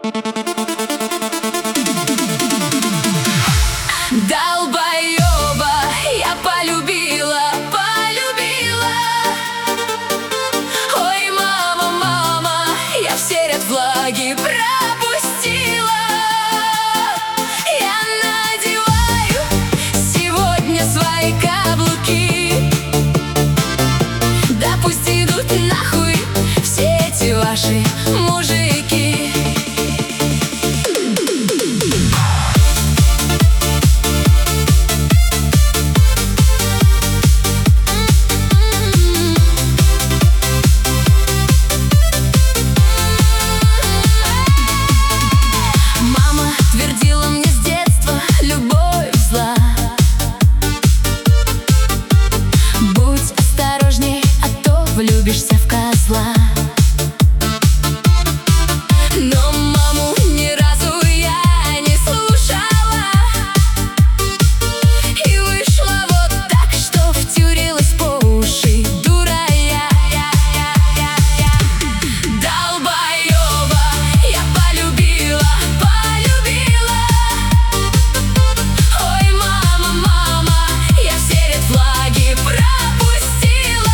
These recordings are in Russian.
Долбоёба я полюбила, полюбила. Ой, мама, мама, я все ряд влаги пропустила. Я надеваю сегодня свои каблуки. Да пусть идут нахуй все эти ваши мужики. Влюбишься в козла. Но маму ни разу я не слушала. И вышло вот так, что втюрилась по уши. Дура я. Долбоёба я полюбила, полюбила. Ой, мама, мама, я все ряд влаги пропустила.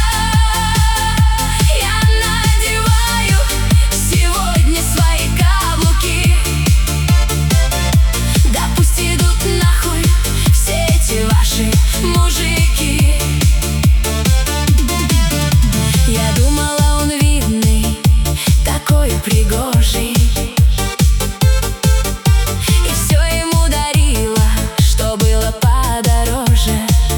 Пригожий. И все ему дарила, что было подороже.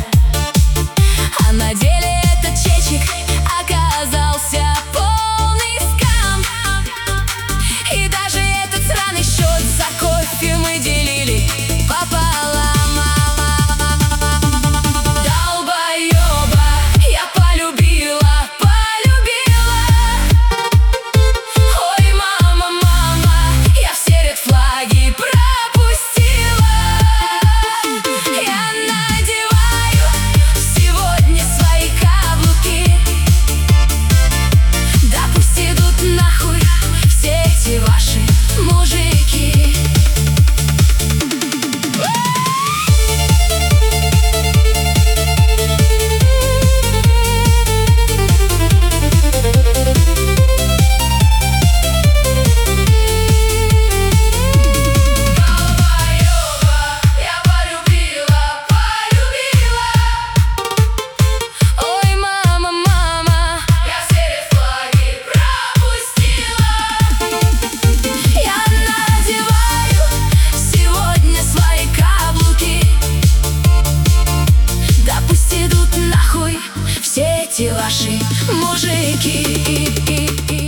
А на деле этот чечек оказался полный скам. И даже этот сраный счет за кофе мы делили пополам. Долбоёба я полюбила, полюбила. Флаги пропустила. Я надеваю сегодня свои каблуки. Да пусть идут нахуй все эти ваши мужики. Все эти ваши мужики.